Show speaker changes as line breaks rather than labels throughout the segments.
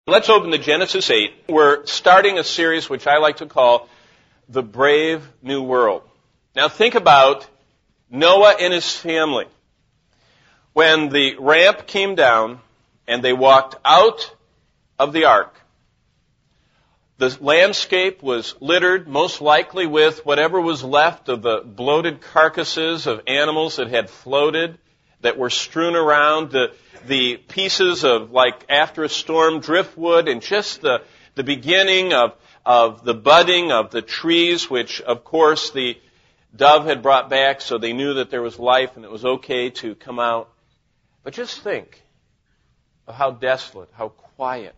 Let's open to Genesis 8. We're starting a series which I like to call The Brave New World. Now think about Noah and his family. When the ramp came down and they walked out of the ark, the landscape was littered most likely with whatever was left of the bloated carcasses of animals that had floated, that were strewn around, the pieces of, like after a storm, driftwood, and just the beginning of the budding of the trees, which of course the dove had brought back, so they knew that there was life and it was okay to come out. But just think of how desolate, how quiet,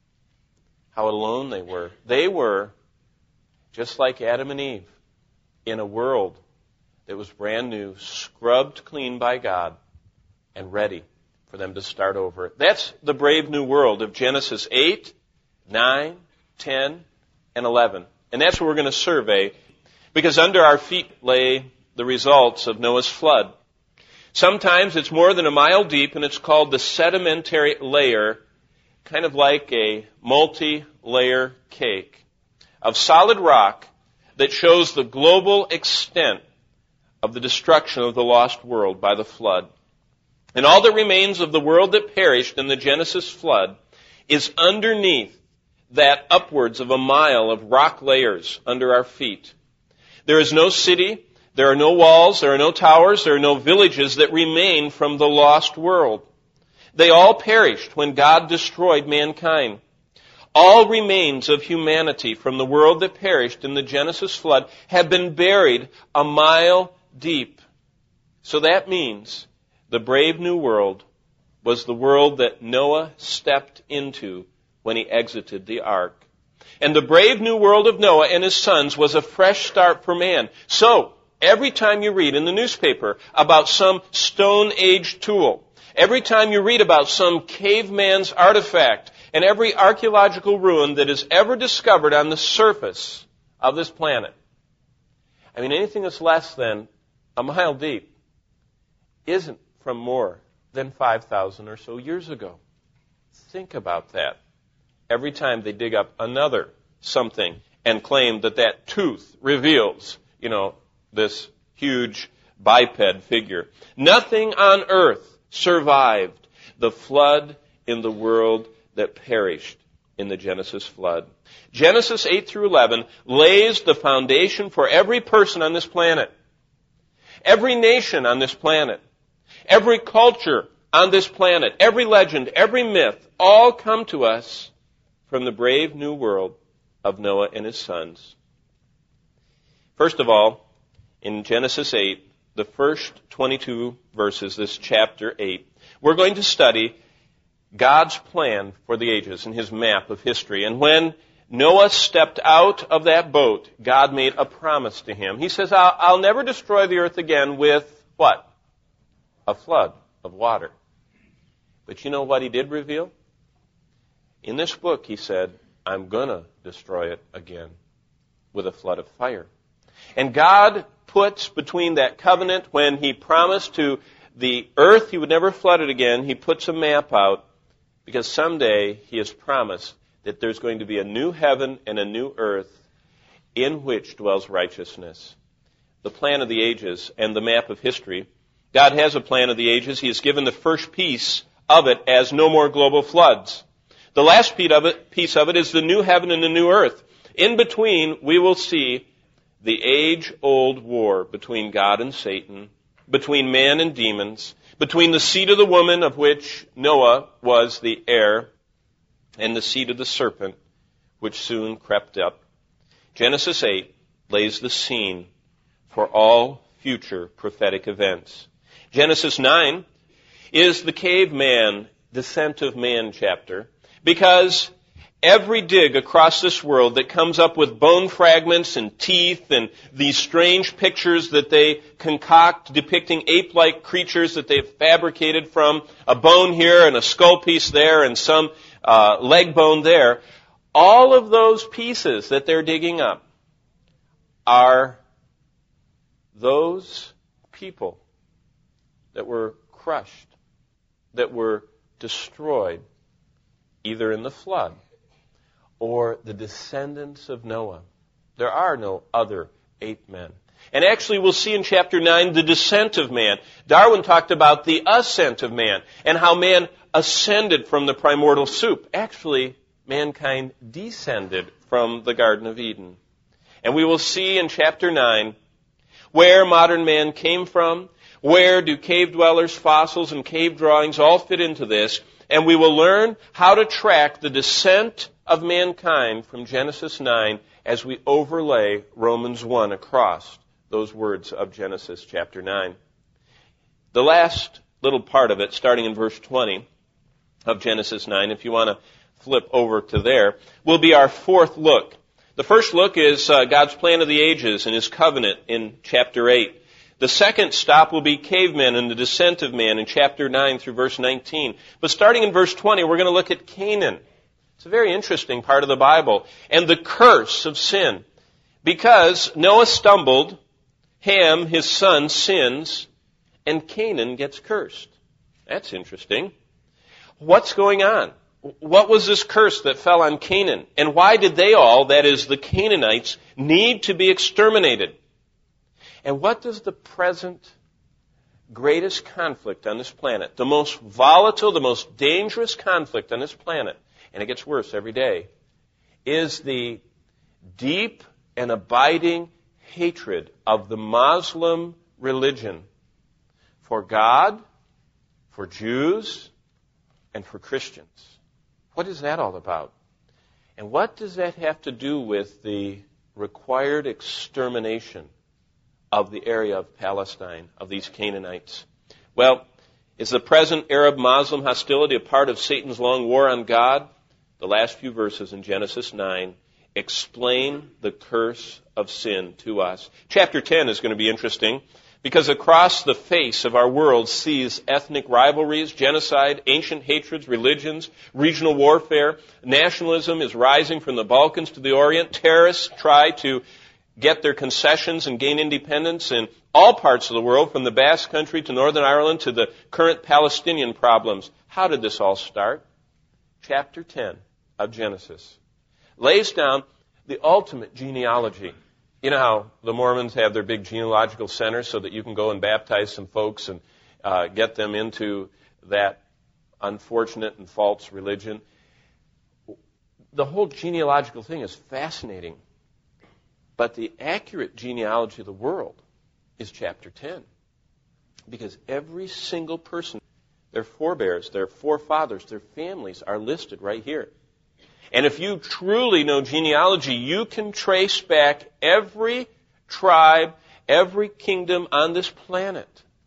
how alone they were. They were just like Adam and Eve in a world that was brand new, scrubbed clean by God, and ready for them to start over. That's the brave new world of Genesis 8, 9, 10, and 11. And that's what we're going to survey, because under our feet lay the results of Noah's flood. Sometimes it's more than a mile deep, and it's called the sedimentary layer, kind of like a multi-layer cake of solid rock that shows the global extent of the destruction of the lost world by the flood. And all that remains of the world that perished in the Genesis flood is underneath that upwards of a mile of rock layers under our feet. There is no city, there are no walls, there are no towers, there are no villages that remain from the lost world. They all perished when God destroyed mankind. All remains of humanity from the world that perished in the Genesis flood have been buried a mile deep. So that means the brave new world was the world that Noah stepped into when he exited the ark. And the brave new world of Noah and his sons was a fresh start for man. So, every time you read in the newspaper about some Stone Age tool, every time you read about some caveman's artifact, and every archaeological ruin that is ever discovered on the surface of this planet, I mean, anything that's less than a mile deep isn't from more than 5,000 or so years ago. Think about that. Every time they dig up another something and claim that that tooth reveals, this huge biped figure. Nothing on earth survived the flood in the world that perished in the Genesis flood. Genesis 8 through 11 lays the foundation for every person on this planet, every nation on this planet, every culture on this planet, every legend, every myth, all come to us from the brave new world of Noah and his sons. First of all, in Genesis 8, the first 22 verses, this chapter 8, we're going to study God's plan for the ages and his map of history. And when Noah stepped out of that boat, God made a promise to him. He says, I'll never destroy the earth again with what? A flood of water. But you know what he did reveal? In this book, he said, I'm going to destroy it again with a flood of fire. And God puts between that covenant when he promised to the earth he would never flood it again, he puts a map out because someday he has promised that there's going to be a new heaven and a new earth in which dwells righteousness. The plan of the ages and the map of history. God has a plan of the ages. He has given the first piece of it as no more global floods. The last piece of it is the new heaven and the new earth. In between, we will see the age-old war between God and Satan, between man and demons, between the seed of the woman, of which Noah was the heir, and the seed of the serpent, which soon crept up. Genesis 8 lays the scene for all future prophetic events. Genesis 9 is the caveman, descent of man chapter, because every dig across this world that comes up with bone fragments and teeth and these strange pictures that they concoct depicting ape-like creatures that they've fabricated from a bone here and a skull piece there and some leg bone there, all of those pieces that they're digging up are those people that were crushed, that were destroyed either in the flood or the descendants of Noah. There are no other 8 men. And actually we'll see in chapter 9 the descent of man. Darwin talked about the ascent of man and how man ascended from the primordial soup. Actually, mankind descended from the Garden of Eden. And we will see in chapter 9 where modern man came from, where do cave dwellers, fossils, and cave drawings all fit into this, and we will learn how to track the descent of mankind from Genesis 9 as we overlay Romans 1 across those words of Genesis chapter 9. The last little part of it, starting in verse 20 of Genesis 9, if you want to flip over to there, will be our fourth look. The first look is God's plan of the ages and His covenant in chapter 8. The second stop will be cavemen and the descent of man in chapter 9 through verse 19. But starting in verse 20, we're going to look at Canaan. It's a very interesting part of the Bible. And the curse of sin. Because Noah stumbled, Ham, his son, sins, and Canaan gets cursed. That's interesting. What's going on? What was this curse that fell on Canaan? And why did they all, that is the Canaanites, need to be exterminated? And what does the present greatest conflict on this planet, the most volatile, the most dangerous conflict on this planet, and it gets worse every day, is the deep and abiding hatred of the Muslim religion for God, for Jews, and for Christians. What is that all about? And what does that have to do with the required extermination of the area of Palestine, of these Canaanites? Well, is the present Arab-Muslim hostility a part of Satan's long war on God? The last few verses in Genesis 9 explain the curse of sin to us. Chapter 10 is going to be interesting because across the face of our world sees ethnic rivalries, genocide, ancient hatreds, religions, regional warfare. Nationalism is rising from the Balkans to the Orient. Terrorists try to get their concessions and gain independence in all parts of the world, from the Basque Country to Northern Ireland to the current Palestinian problems. How did this all start? Chapter 10 of Genesis lays down the ultimate genealogy. You know how the Mormons have their big genealogical center so that you can go and baptize some folks and get them into that unfortunate and false religion? The whole genealogical thing is fascinating. But the accurate genealogy of the world is chapter 10. Because every single person, their forebears, their forefathers, their families are listed right here. And if you truly know genealogy, you can trace back every tribe, every kingdom on this planet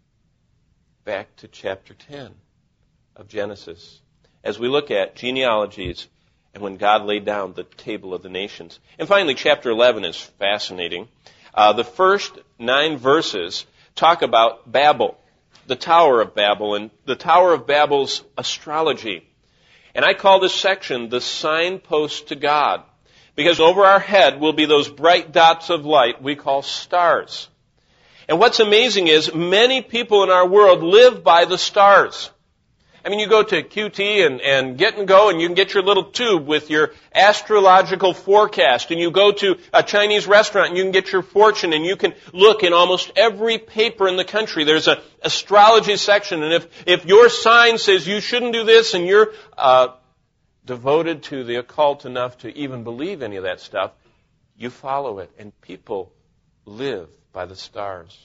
back to chapter 10 of Genesis. As we look at genealogies and when God laid down the table of the nations. And finally, chapter 11 is fascinating. The first 9 verses talk about Babel, the Tower of Babel, and the Tower of Babel's astrology. And I call this section the signpost to God, because over our head will be those bright dots of light we call stars. And what's amazing is many people in our world live by the stars. I mean, you go to QT and Get and Go, and you can get your little tube with your astrological forecast, and you go to a Chinese restaurant and you can get your fortune, and you can look in almost every paper in the country. There's an astrology section, and if your sign says you shouldn't do this and you're devoted to the occult enough to even believe any of that stuff, you follow it, and people live by the stars.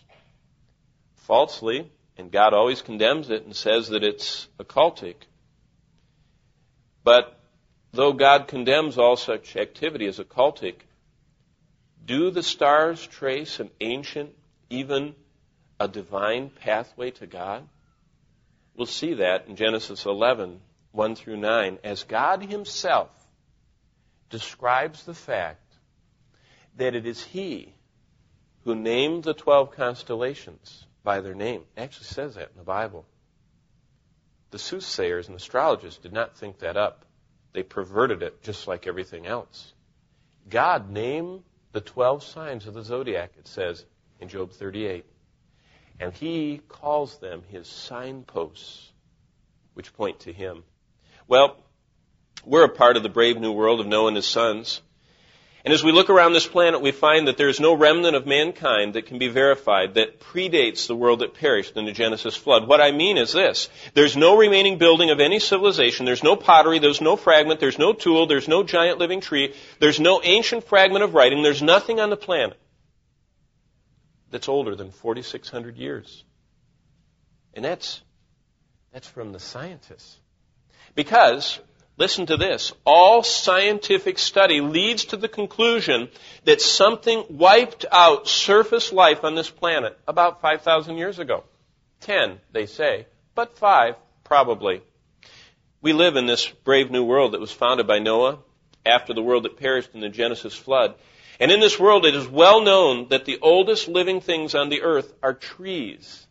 Falsely. And God always condemns it and says that it's occultic. But though God condemns all such activity as occultic, do the stars trace an ancient, even a divine pathway to God? We'll see that in Genesis 11, 1 through 9, as God Himself describes the fact that it is He who named the 12 constellations by their name. It actually says that in the Bible. The soothsayers and astrologers did not think that up. They perverted it just like everything else. God named the 12 signs of the zodiac, it says in Job 38. And He calls them His signposts, which point to Him. Well, We're a part of the brave new world of Noah and his sons. And as we look around this planet, we find that there is no remnant of mankind that can be verified that predates the world that perished in the Genesis flood. What I mean is this. There's no remaining building of any civilization. There's no pottery. There's no fragment. There's no tool. There's no giant living tree. There's no ancient fragment of writing. There's nothing on the planet that's older than 4,600 years. And that's from the scientists. Because, listen to this, all scientific study leads to the conclusion that something wiped out surface life on this planet about 5,000 years ago. 10, they say, but 5, probably. We live in this brave new world that was founded by Noah after the world that perished in the Genesis flood. And in this world, it is well known that the oldest living things on the earth are trees.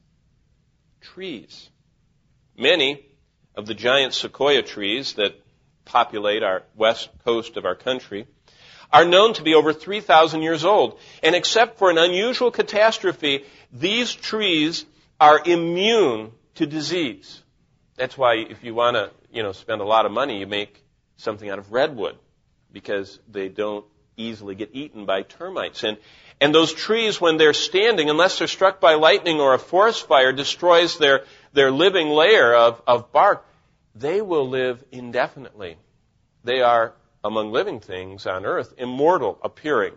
Trees. Many of the giant sequoia trees that populate our west coast of our country are known to be over 3,000 years old. And except for an unusual catastrophe, these trees are immune to disease. That's why if you want to, spend a lot of money, you make something out of redwood because they don't easily get eaten by termites. And those trees, when they're standing, unless they're struck by lightning or a forest fire destroys their living layer of bark, they will live indefinitely. They are, among living things on earth, immortal appearing.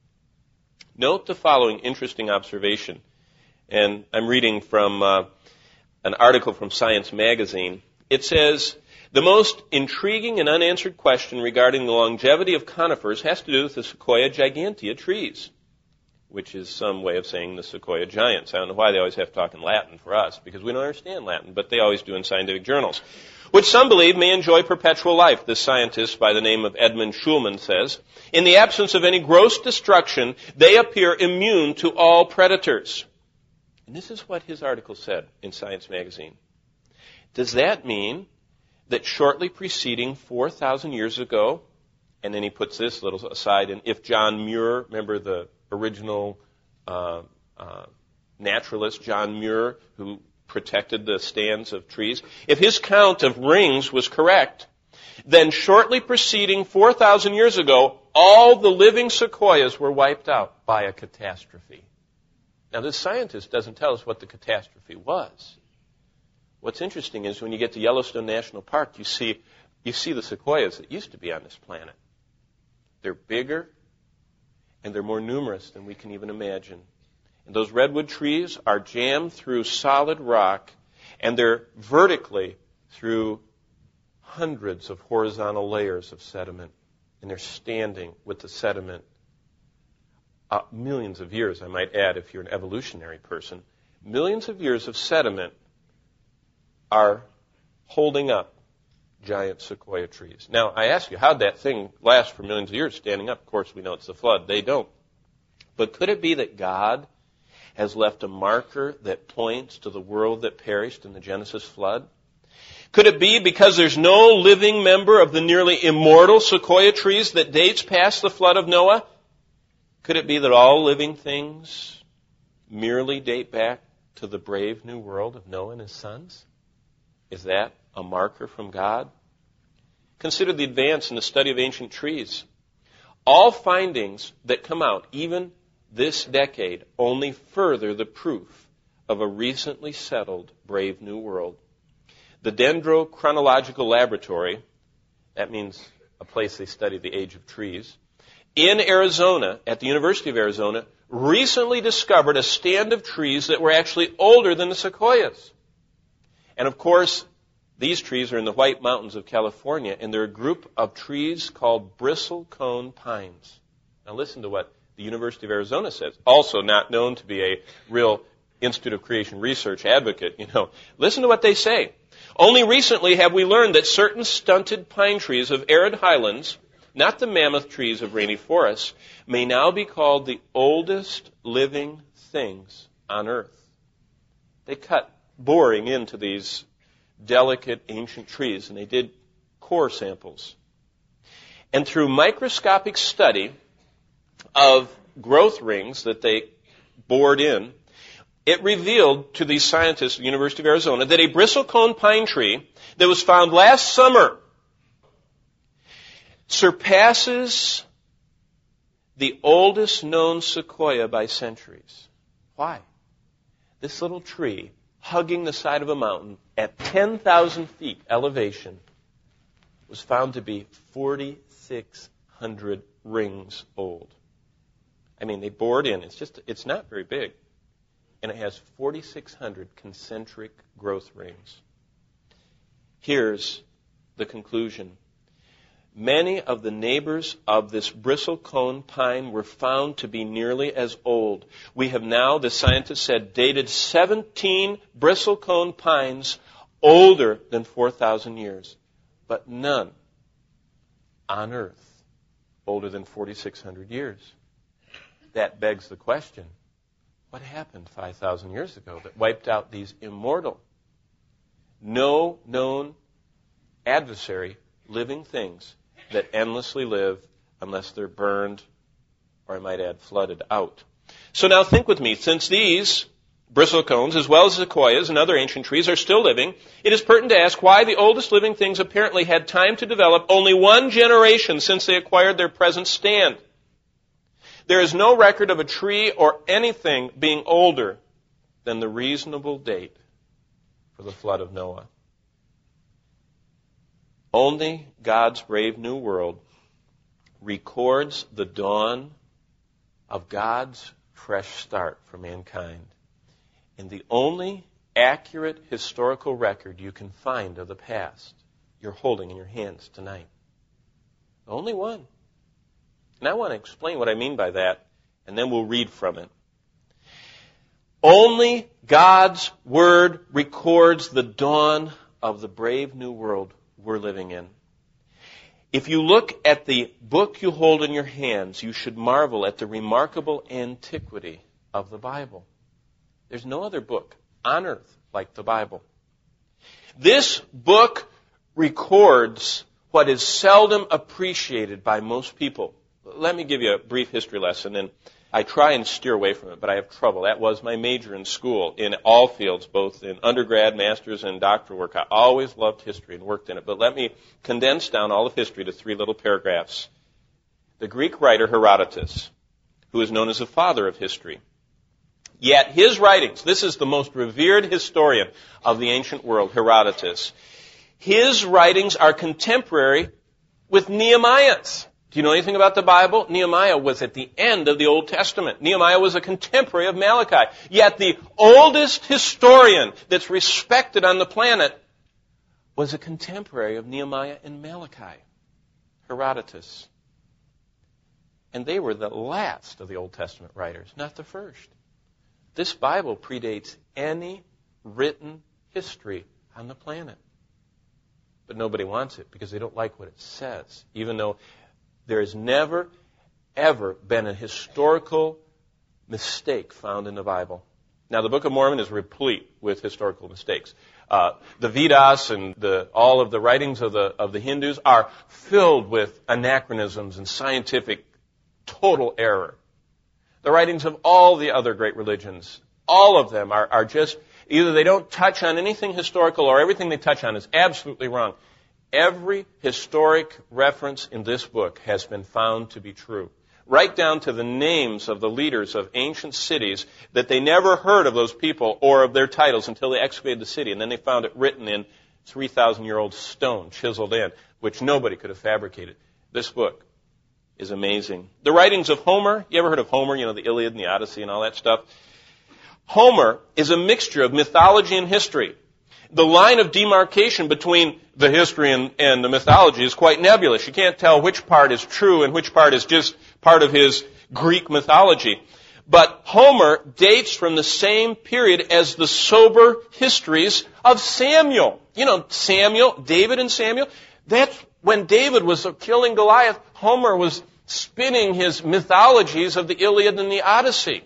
Note the following interesting observation. And I'm reading from an article from Science Magazine. It says, the most intriguing and unanswered question regarding the longevity of conifers has to do with the Sequoia gigantea trees, which is some way of saying the Sequoia giants. I don't know why they always have to talk in Latin for us, because we don't understand Latin, but they always do in scientific journals, which some believe may enjoy perpetual life. This scientist by the name of Edmund Schulman says, in the absence of any gross destruction, they appear immune to all predators. And this is what his article said in Science Magazine. Does that mean that shortly preceding 4,000 years ago, and then he puts this little aside, and if John Muir, remember the original naturalist John Muir, who protected the stands of trees, if his count of rings was correct, then shortly preceding 4,000 years ago, all the living sequoias were wiped out by a catastrophe. Now, this scientist doesn't tell us what the catastrophe was. What's interesting is when you get to Yellowstone National Park, you see the sequoias that used to be on this planet. They're bigger, and they're more numerous than we can even imagine. And those redwood trees are jammed through solid rock, and they're vertically through hundreds of horizontal layers of sediment. And they're standing with the sediment millions of years, I might add, if you're an evolutionary person. Millions of years of sediment are holding up giant sequoia trees. Now, I ask you, how'd that thing last for millions of years standing up? Of course, we know it's the flood. They don't. But could it be that God has left a marker that points to the world that perished in the Genesis flood? Could it be because there's no living member of the nearly immortal sequoia trees that dates past the flood of Noah? Could it be that all living things merely date back to the brave new world of Noah and his sons? Is that a marker from God? Consider the advance in the study of ancient trees. All findings that come out, even this decade, only further the proof of a recently settled brave new world. The Dendrochronological Laboratory, that means a place they study the age of trees, in Arizona, at the University of Arizona, recently discovered a stand of trees that were actually older than the sequoias. And of course, these trees are in the White Mountains of California, and they're a group of trees called bristlecone pines. Now listen to what the University of Arizona says, also not known to be a real Institute of Creation Research advocate, Listen to what they say. Only recently have we learned that certain stunted pine trees of arid highlands, not the mammoth trees of rainy forests, may now be called the oldest living things on earth. They cut boring into these delicate ancient trees, and they did core samples. And through microscopic study of growth rings that they bored in, it revealed to these scientists at the University of Arizona that a bristlecone pine tree that was found last summer surpasses the oldest known sequoia by centuries. Why? This little tree, hugging the side of a mountain at 10,000 feet elevation, was found to be 4,600 rings old. I mean, they bored in. It's not very big. And it has 4,600 concentric growth rings. Here's the conclusion. Many of the neighbors of this bristlecone pine were found to be nearly as old. We have now, the scientists said, dated 17 bristlecone pines older than 4,000 years, but none on Earth older than 4,600 years. That begs the question, what happened 5,000 years ago that wiped out these immortal, no known adversary living things that endlessly live unless they're burned, or I might add, flooded out? So now think with me, since these bristlecones, as well as sequoias and other ancient trees, are still living, it is pertinent to ask why the oldest living things apparently had time to develop only one generation since they acquired their present stand. There is no record of a tree or anything being older than the reasonable date for the flood of Noah. Only God's brave new world records the dawn of God's fresh start for mankind. And the only accurate historical record you can find of the past, you're holding in your hands tonight. The only one. And I want to explain what I mean by that, and then we'll read from it. Only God's Word records the dawn of the brave new world we're living in. If you look at the book you hold in your hands, you should marvel at the remarkable antiquity of the Bible. There's no other book on earth like the Bible. This book records what is seldom appreciated by most people. Let me give you a brief history lesson, and I try and steer away from it, but I have trouble. That was my major in school, in all fields, both in undergrad, master's, and doctoral work. I always loved history and worked in it, but let me condense down all of history to 3 little paragraphs. The Greek writer Herodotus, who is known as the father of history, yet his writings, this is the most revered historian of the ancient world, Herodotus, his writings are contemporary with Nehemiah's. Do you know anything about the Bible? Nehemiah was at the end of the Old Testament. Nehemiah was a contemporary of Malachi. Yet the oldest historian that's respected on the planet was a contemporary of Nehemiah and Malachi, Herodotus. And they were the last of the Old Testament writers, not the first. This Bible predates any written history on the planet. But nobody wants it because they don't like what it says, even though there has never, ever been a historical mistake found in the Bible. Now, the Book of Mormon is replete with historical mistakes. The Vedas and all of the writings of the Hindus are filled with anachronisms and scientific total error. The writings of all the other great religions, all of them are just, either they don't touch on anything historical or everything they touch on is absolutely wrong. Every historic reference in this book has been found to be true, right down to the names of the leaders of ancient cities that they never heard of those people or of their titles until they excavated the city, and then they found it written in 3,000-year-old stone, chiseled in, which nobody could have fabricated. This book is amazing. The writings of Homer, you ever heard of Homer, the Iliad and the Odyssey and all that stuff? Homer is a mixture of mythology and history. The line of demarcation between the history and the mythology is quite nebulous. You can't tell which part is true and which part is just part of his Greek mythology. But Homer dates from the same period as the sober histories of Samuel. Samuel, David and Samuel. That's when David was killing Goliath. Homer was spinning his mythologies of the Iliad and the Odyssey.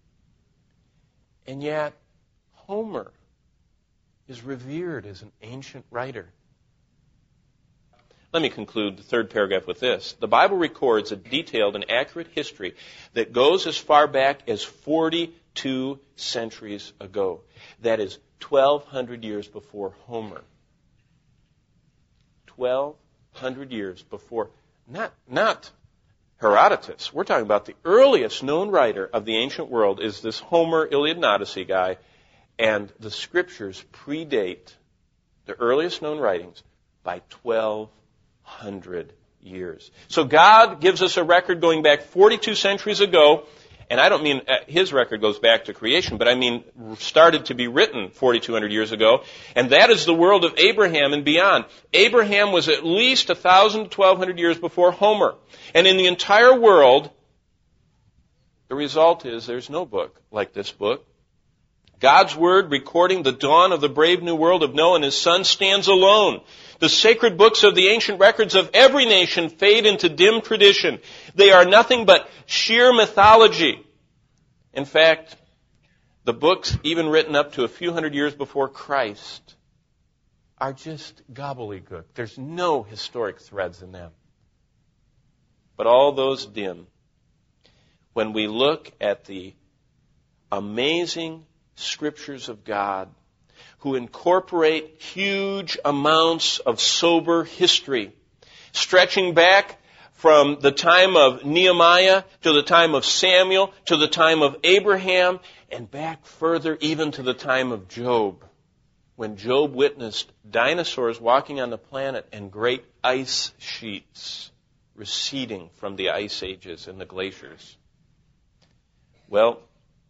And yet, Homer is revered as an ancient writer. Let me conclude the 3rd paragraph with this. The Bible records a detailed and accurate history that goes as far back as 42 centuries ago. That is 1,200 years before Homer. 1,200 years before not Herodotus. We're talking about the earliest known writer of the ancient world is this Homer, Iliad and Odyssey guy, and the Scriptures predate the earliest known writings by 1,200 years. So God gives us a record going back 42 centuries ago, and I don't mean his record goes back to creation, but I mean started to be written 4,200 years ago, and that is the world of Abraham and beyond. Abraham was at least 1,000 to 1,200 years before Homer. And in the entire world, the result is there's no book like this book. God's Word recording the dawn of the brave new world of Noah and his son stands alone. The sacred books of the ancient records of every nation fade into dim tradition. They are nothing but sheer mythology. In fact, the books even written up to a few hundred years before Christ are just gobbledygook. There's no historic threads in them. But all those dim. When we look at the amazing Scriptures of God, who incorporate huge amounts of sober history, stretching back from the time of Nehemiah to the time of Samuel to the time of Abraham, and back further even to the time of Job, when Job witnessed dinosaurs walking on the planet and great ice sheets receding from the ice ages and the glaciers. Well,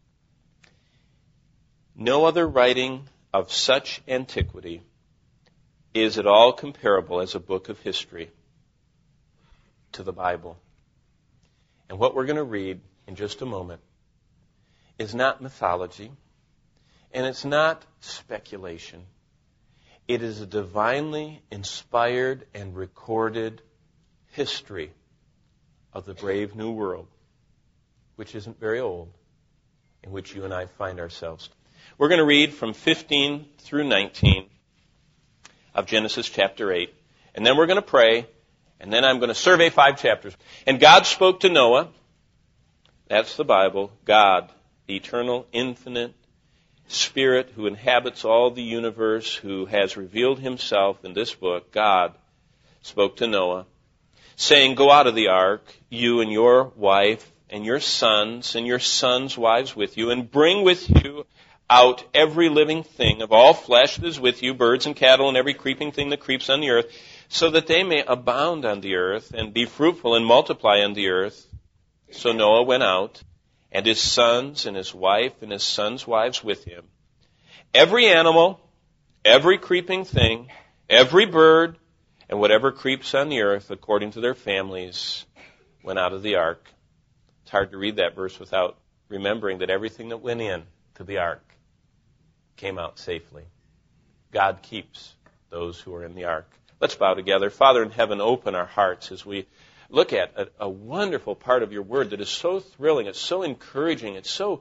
no other writing of such antiquity is at all comparable as a book of history to the Bible. And what we're going to read in just a moment is not mythology, and it's not speculation. It is a divinely inspired and recorded history of the brave new world, which isn't very old, in which you and I find ourselves. We're going to read from 15 through 19 of Genesis chapter 8. And then we're going to pray, and then I'm going to survey 5 chapters. And God spoke to Noah. That's the Bible. God, the eternal, infinite Spirit who inhabits all the universe, who has revealed himself in this book, God spoke to Noah, saying, "Go out of the ark, you and your wife and your sons wives with you, and bring with you out every living thing of all flesh that is with you, birds and cattle and every creeping thing that creeps on the earth, so that they may abound on the earth and be fruitful and multiply on the earth." So Noah went out, and his sons and his wife and his sons' wives with him. Every animal, every creeping thing, every bird, and whatever creeps on the earth according to their families went out of the ark. It's hard to read that verse without remembering that everything that went in to the ark came out safely. God keeps those who are in the ark. Let's bow together. Father in heaven, open our hearts as we look at a wonderful part of your word that is so thrilling, it's so encouraging, it so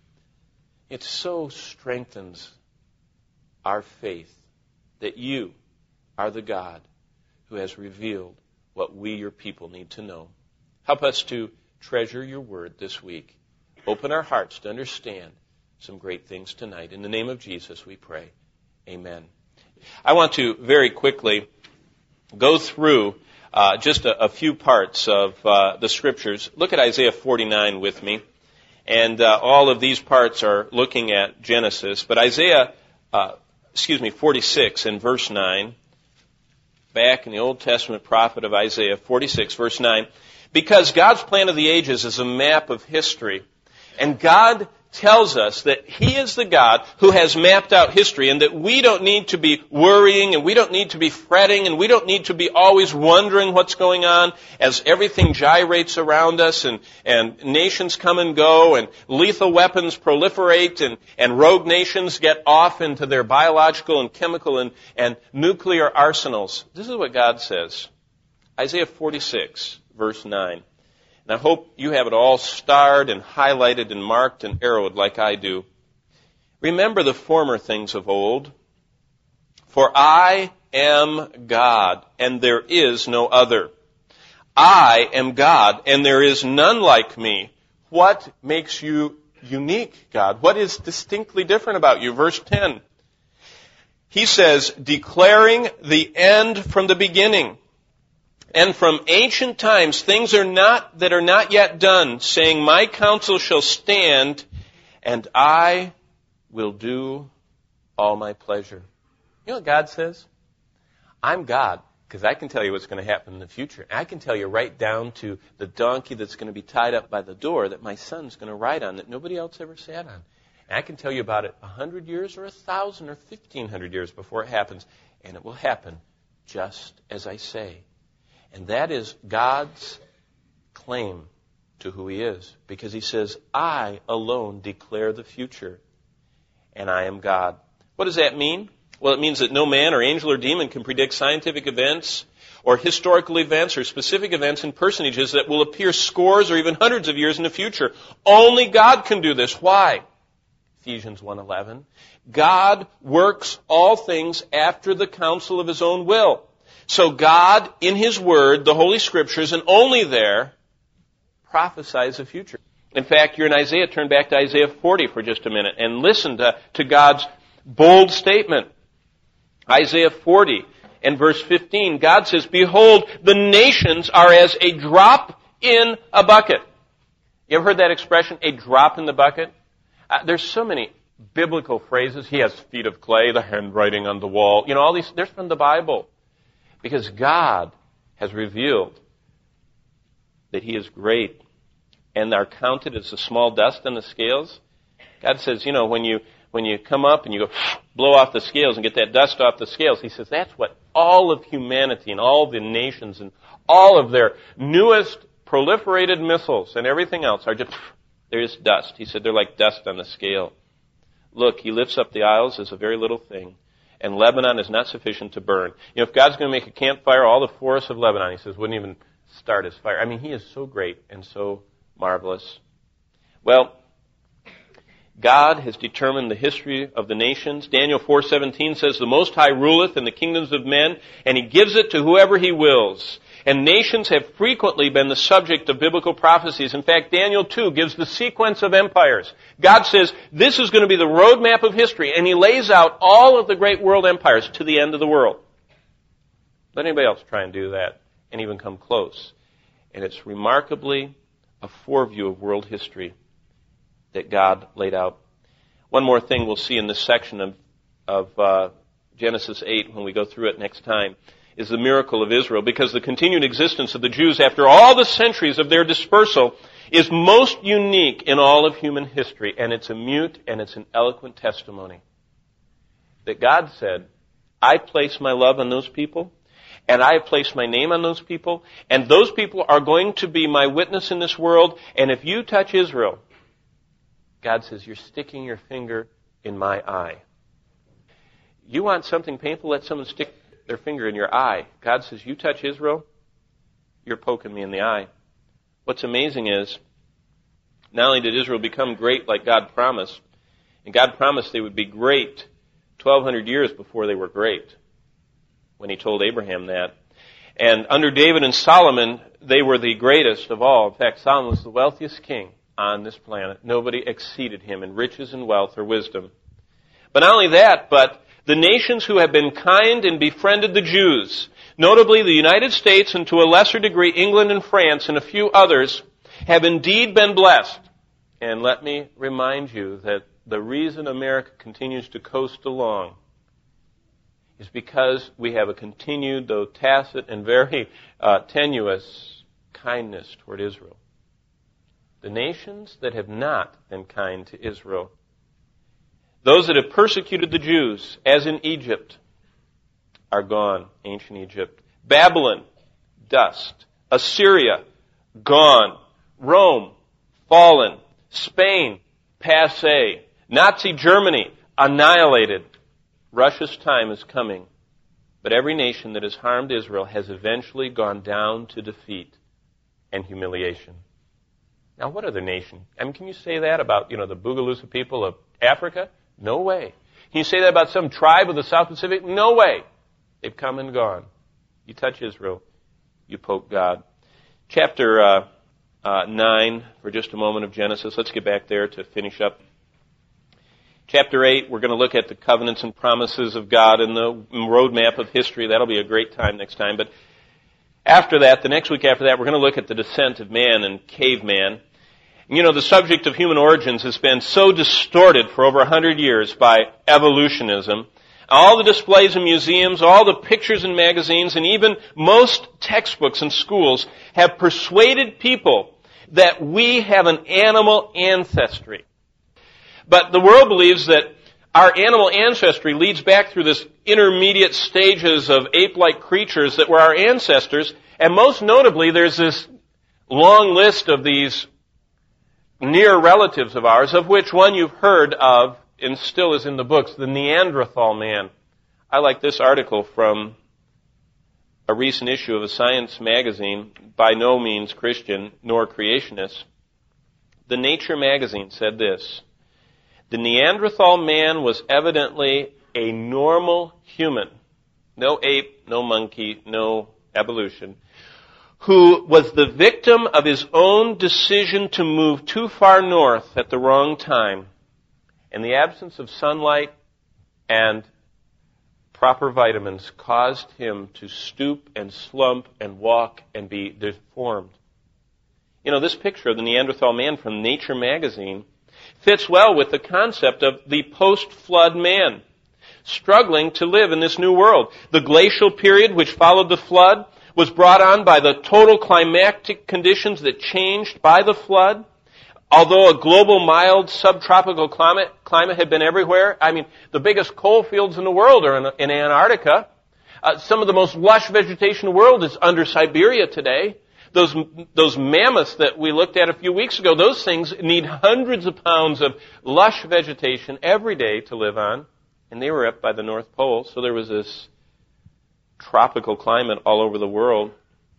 strengthens our faith that you are the God who has revealed what we, your people, need to know. Help us to treasure your word this week. Open our hearts to understand some great things tonight. In the name of Jesus, we pray. Amen. I want to very quickly go through just a few parts of the Scriptures. Look at Isaiah 49 with me. And all of these parts are looking at Genesis. But Isaiah, 46 and verse 9, back in the Old Testament prophet of Isaiah, 46, verse 9, because God's plan of the ages is a map of history, and God tells us that He is the God who has mapped out history, and that we don't need to be worrying, and we don't need to be fretting, and we don't need to be always wondering what's going on as everything gyrates around us, and nations come and go, and lethal weapons proliferate, and rogue nations get off into their biological and chemical and nuclear arsenals. This is what God says. Isaiah 46, verse 9. And I hope you have it all starred and highlighted and marked and arrowed like I do. Remember the former things of old. For I am God, and there is no other. I am God, and there is none like me. What makes you unique, God? What is distinctly different about you? Verse 10. He says, declaring the end from the beginning, And from ancient times, things that are not yet done, saying, my counsel shall stand, and I will do all my pleasure. You know what God says? I'm God, because I can tell you what's going to happen in the future. I can tell you right down to the donkey that's going to be tied up by the door that my son's going to ride on that nobody else ever sat on. And I can tell you about it 100 years or 1,000 or 1,500 years before it happens, and it will happen just as I say. And that is God's claim to who He is, because He says, I alone declare the future, and I am God. What does that mean? Well, it means that no man or angel or demon can predict scientific events or historical events or specific events and personages that will appear scores or even hundreds of years in the future. Only God can do this. Why? Ephesians 1:11. God works all things after the counsel of His own will. So God, in His Word, the Holy Scriptures, and only there, prophesies the future. In fact, you're in Isaiah. Turn back to Isaiah 40 for just a minute and listen to God's bold statement. Isaiah 40 and verse 15, God says, behold, the nations are as a drop in a bucket. You ever heard that expression, a drop in the bucket? There's so many biblical phrases. He has feet of clay, the handwriting on the wall. You know, all these, they're from the Bible. Because God has revealed that He is great and are counted as the small dust on the scales. God says, you know, when you come up and you go blow off the scales and get that dust off the scales, He says that's what all of humanity and all the nations and all of their newest proliferated missiles and everything else are just, they're just dust. He said they're like dust on the scale. Look, He lifts up the isles as a very little thing. And Lebanon is not sufficient to burn. You know, if God's going to make a campfire, all the forests of Lebanon, He says, wouldn't even start His fire. I mean, He is so great and so marvelous. Well, God has determined the history of the nations. Daniel 4:17 says, the Most High ruleth in the kingdoms of men, and He gives it to whoever He wills. And nations have frequently been the subject of biblical prophecies. In fact, Daniel 2 gives the sequence of empires. God says, this is going to be the roadmap of history, and He lays out all of the great world empires to the end of the world. Let anybody else try and do that and even come close. And it's remarkably a foreview of world history that God laid out. One more thing we'll see in this section of Genesis 8 when we go through it next time is the miracle of Israel, because the continued existence of the Jews after all the centuries of their dispersal is most unique in all of human history, and it's a mute and it's an eloquent testimony that God said, I place my love on those people, and I have placed my name on those people, and those people are going to be my witness in this world, and if you touch Israel, God says, you're sticking your finger in my eye. You want something painful, let someone stick their finger in your eye. God says, you touch Israel, you're poking me in the eye. What's amazing is, not only did Israel become great like God promised, and God promised they would be great 1,200 years before they were great, when He told Abraham that. And under David and Solomon, they were the greatest of all. In fact, Solomon was the wealthiest king on this planet. Nobody exceeded him in riches and wealth or wisdom. But not only that, but the nations who have been kind and befriended the Jews, notably the United States and to a lesser degree England and France and a few others, have indeed been blessed. And let me remind you that the reason America continues to coast along is because we have a continued, though tacit and very tenuous, kindness toward Israel. The nations that have not been kind to Israel, those that have persecuted the Jews, as in Egypt, are gone, ancient Egypt. Babylon, dust. Assyria, gone. Rome, fallen. Spain, passé. Nazi Germany, annihilated. Russia's time is coming. But every nation that has harmed Israel has eventually gone down to defeat and humiliation. Now, what other nation? I mean, can you say that about, the Boogaloose people of Africa? No way. Can you say that about some tribe of the South Pacific? No way. They've come and gone. You touch Israel, you poke God. Chapter 9, for just a moment, of Genesis. Let's get back there to finish up. Chapter 8, we're going to look at the covenants and promises of God and the roadmap of history. That'll be a great time next time. But After that, the next week after that, we're going to look at the descent of man and caveman. You know, the subject of human origins has been so distorted for over 100 years by evolutionism. All the displays in museums, all the pictures in magazines, and even most textbooks in schools have persuaded people that we have an animal ancestry. But the world believes that our animal ancestry leads back through this intermediate stages of ape-like creatures that were our ancestors, and most notably there's this long list of these near relatives of ours, of which one you've heard of and still is in the books, the Neanderthal man. I like this article from a recent issue of a science magazine, by no means Christian nor creationist. The Nature magazine said this: the Neanderthal man was evidently a normal human, no ape, no monkey, no evolution, who was the victim of his own decision to move too far north at the wrong time. And the absence of sunlight and proper vitamins caused him to stoop and slump and walk and be deformed. You know, this picture of the Neanderthal man from Nature magazine fits well with the concept of the post-flood man, struggling to live in this new world. The glacial period which followed the flood was brought on by the total climatic conditions that changed by the flood. Although a global mild subtropical climate had been everywhere, I mean, the biggest coal fields in the world are in Antarctica. Some of the most lush vegetation in the world is under Siberia today. Those mammoths that we looked at a few weeks ago, those things need hundreds of pounds of lush vegetation every day to live on. And they were up by the North Pole, so there was this tropical climate all over the world.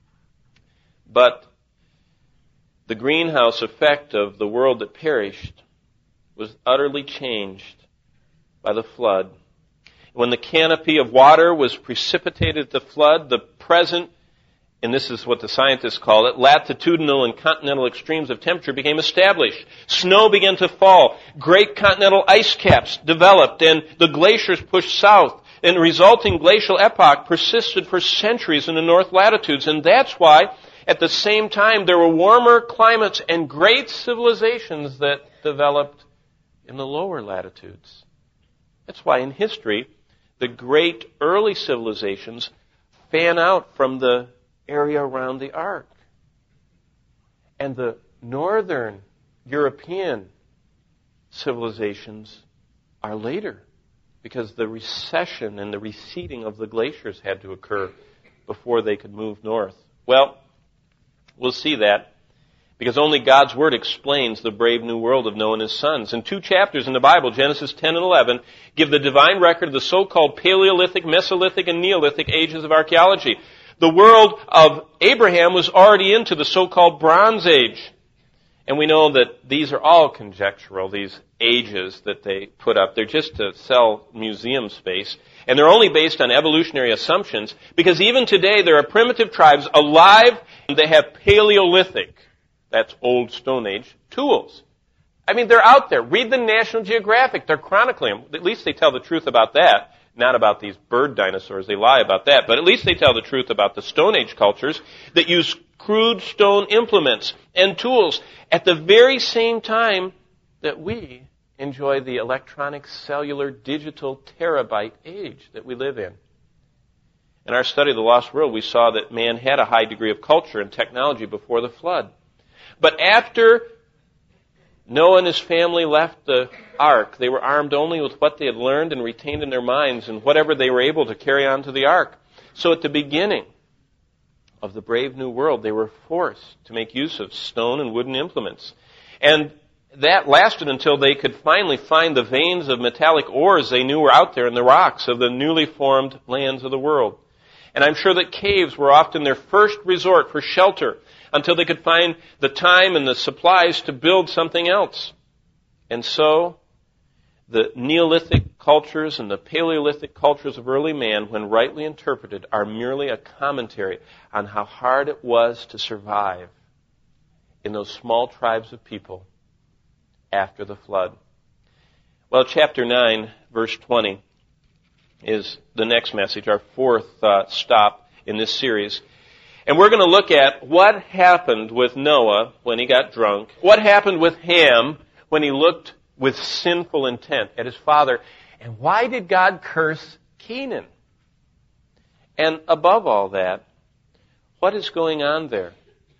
But the greenhouse effect of the world that perished was utterly changed by the flood. When the canopy of water was precipitated at the flood, the present, and this is what the scientists call it, latitudinal and continental extremes of temperature became established. Snow began to fall. Great continental ice caps developed, and the glaciers pushed south. And the resulting glacial epoch persisted for centuries in the north latitudes. And that's why, at the same time, there were warmer climates and great civilizations that developed in the lower latitudes. That's why in history, the great early civilizations fan out from the area around the ark. And the northern European civilizations are later, because the recession and the receding of the glaciers had to occur before they could move north. Well, we'll see that, because only God's Word explains the brave new world of Noah and his sons. And 2 chapters in the Bible, Genesis 10 and 11, give the divine record of the so-called Paleolithic, Mesolithic, and Neolithic ages of archaeology. The world of Abraham was already into the so-called Bronze Age. And we know that these are all conjectural, these ages that they put up. They're just to sell museum space. And they're only based on evolutionary assumptions, because even today there are primitive tribes alive, and they have Paleolithic, that's Old Stone Age, tools. I mean, they're out there. Read the National Geographic. They're chronicling them. At least they tell the truth about that. Not about these bird dinosaurs. They lie about that. But at least they tell the truth about the Stone Age cultures that use crude stone implements and tools at the very same time that we enjoy the electronic, cellular, digital, terabyte age that we live in. In our study of the lost world, we saw that man had a high degree of culture and technology before the flood. But after Noah and his family left the ark, they were armed only with what they had learned and retained in their minds and whatever they were able to carry on to the ark. So at the beginning of the brave new world, they were forced to make use of stone and wooden implements. And that lasted until they could finally find the veins of metallic ores they knew were out there in the rocks of the newly formed lands of the world. And I'm sure that caves were often their first resort for shelter until they could find the time and the supplies to build something else. And so, the Neolithic cultures and the Paleolithic cultures of early man, when rightly interpreted, are merely a commentary on how hard it was to survive in those small tribes of people after the flood. Well, chapter 9, verse 20, is the next message, our fourth stop in this series. And we're going to look at what happened with Noah when he got drunk, what happened with Ham when he looked with sinful intent at his father, and why did God curse Canaan? And above all that, what is going on there?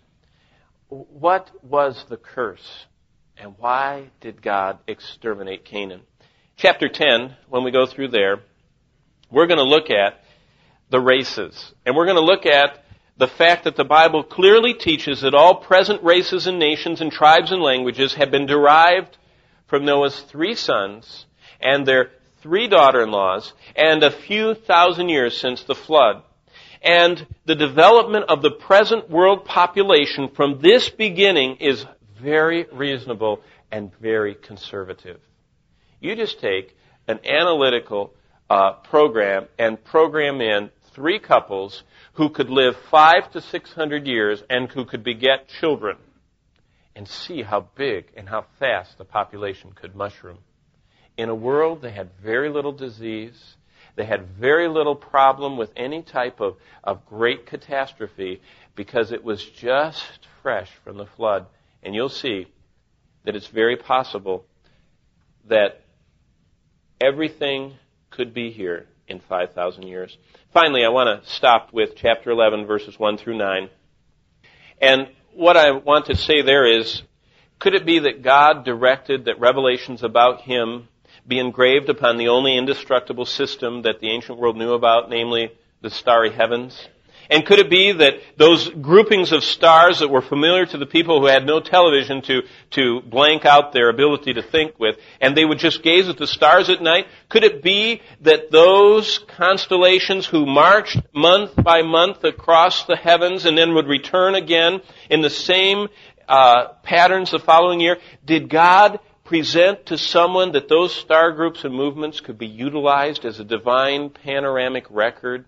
What was the curse? And why did God exterminate Canaan? Chapter 10, when we go through there, we're going to look at the races. And we're going to look at the fact that the Bible clearly teaches that all present races and nations and tribes and languages have been derived from Noah's 3 sons and their 3 daughter-in-laws and a few thousand years since the flood. And the development of the present world population from this beginning is very reasonable and very conservative. You just take an analytical program and program in 3 couples who could live 500 to 600 years and who could beget children, and see how big and how fast the population could mushroom. In a world that had very little disease, they had very little problem with any type of great catastrophe because it was just fresh from the flood. And you'll see that it's very possible that everything could be here in 5,000 years. Finally, I want to stop with chapter 11, verses 1 through 9. And what I want to say there is, could it be that God directed that revelations about Him be engraved upon the only indestructible system that the ancient world knew about, namely the starry heavens? And could it be that those groupings of stars that were familiar to the people who had no television to blank out their ability to think with, and they would just gaze at the stars at night, could it be that those constellations who marched month by month across the heavens and then would return again in the same patterns the following year, did God present to someone that those star groups and movements could be utilized as a divine panoramic record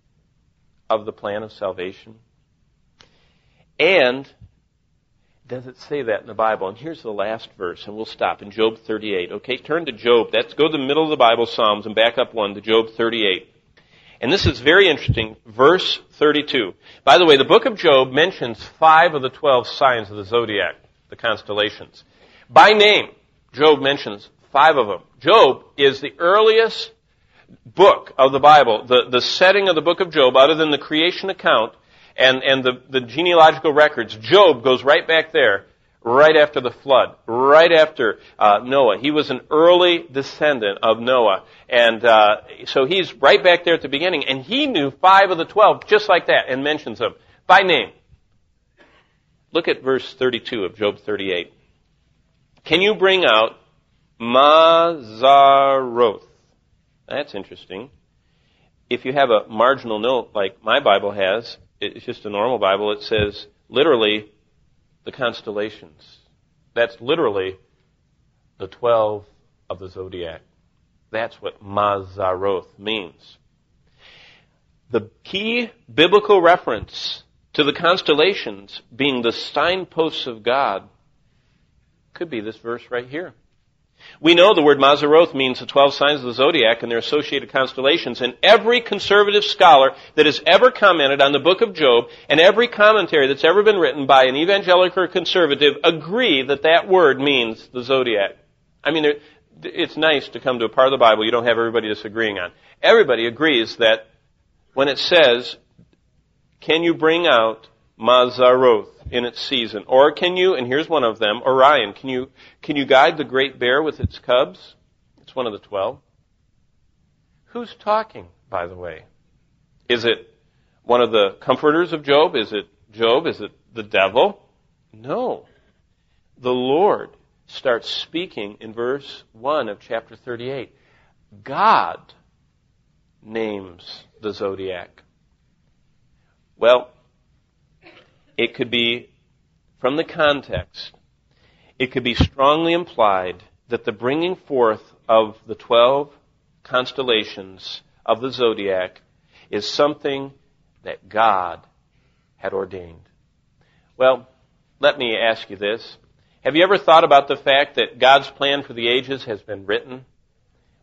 of the plan of salvation? And does it say that in the Bible? And here's the last verse, and we'll stop in Job 38. Okay, turn to Job. Go to the middle of the Bible, Psalms, and back up one to Job 38. And this is very interesting, verse 32. By the way, the book of Job mentions 5 of the 12 signs of the zodiac, the constellations. By name, Job mentions 5 of them. Job is the earliest book of the Bible, the setting of the book of Job, other than the creation account and the genealogical records. Job goes right back there, right after the flood, right after Noah. He was an early descendant of Noah. And so he's right back there at the beginning. And he knew 5 of the 12 just like that and mentions them by name. Look at verse 32 of Job 38. Can you bring out Mazaroth? That's interesting. If you have a marginal note like my Bible has, it's just a normal Bible, it says literally the constellations. That's literally the 12 of the zodiac. That's what Mazaroth means. The key biblical reference to the constellations being the signposts of God could be this verse right here. We know the word Mazaroth means the 12 signs of the zodiac and their associated constellations, and every conservative scholar that has ever commented on the book of Job and every commentary that's ever been written by an evangelical or conservative agree that that word means the zodiac. I mean, it's nice to come to a part of the Bible you don't have everybody disagreeing on. Everybody agrees that when it says, can you bring out Mazaroth in its season? Or can you, and here's one of them, Orion, can you guide the great bear with its cubs? It's one of the 12. Who's talking, by the way? Is it one of the comforters of Job? Is it Job? Is it the devil? No. The Lord starts speaking in verse 1 of chapter 38. God names the zodiac. Well, it could be, from the context, it could be strongly implied that the bringing forth of the 12 constellations of the zodiac is something that God had ordained. Well, let me ask you this. Have you ever thought about the fact that God's plan for the ages has been written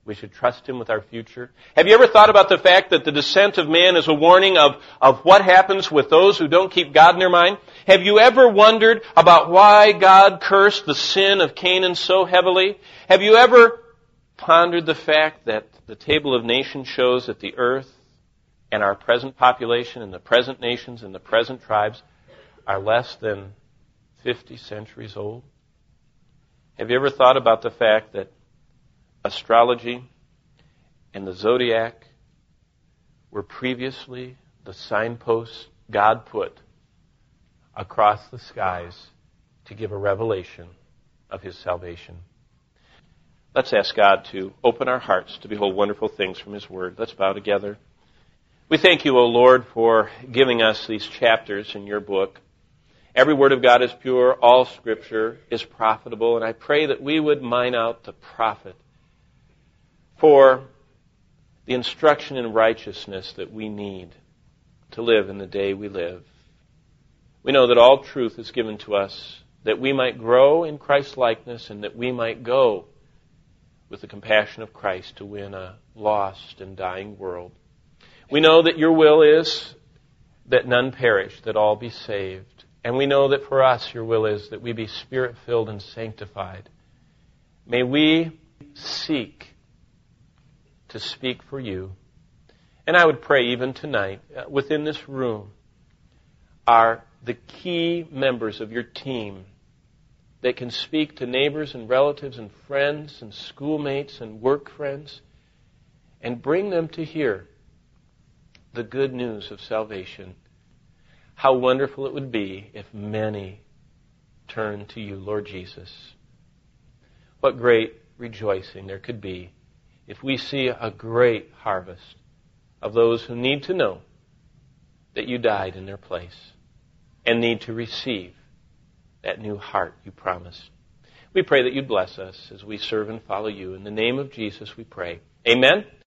We should trust Him with our future. Have you ever thought about the fact that the descent of man is a warning of what happens with those who don't keep God in their mind? Have you ever wondered about why God cursed the sin of Canaan so heavily? Have you ever pondered the fact that the Table of Nations shows that the earth and our present population and the present nations and the present tribes are less than 50 centuries old? Have you ever thought about the fact that astrology and the zodiac were previously the signposts God put across the skies to give a revelation of His salvation? Let's ask God to open our hearts to behold wonderful things from His Word. Let's bow together. We thank You, O Lord, for giving us these chapters in Your book. Every word of God is pure. All Scripture is profitable. And I pray that we would mine out the profit for the instruction in righteousness that we need to live in the day we live. We know that all truth is given to us that we might grow in Christ's likeness and that we might go with the compassion of Christ to win a lost and dying world. We know that Your will is that none perish, that all be saved. And we know that for us Your will is that we be Spirit-filled and sanctified. May we seek to speak for You. And I would pray even tonight, within this room, are the key members of Your team that can speak to neighbors and relatives and friends and schoolmates and work friends and bring them to hear the good news of salvation. How wonderful it would be if many turned to You, Lord Jesus. What great rejoicing there could be if we see a great harvest of those who need to know that You died in their place and need to receive that new heart You promised. We pray that You'd bless us as we serve and follow You. In the name of Jesus we pray. Amen.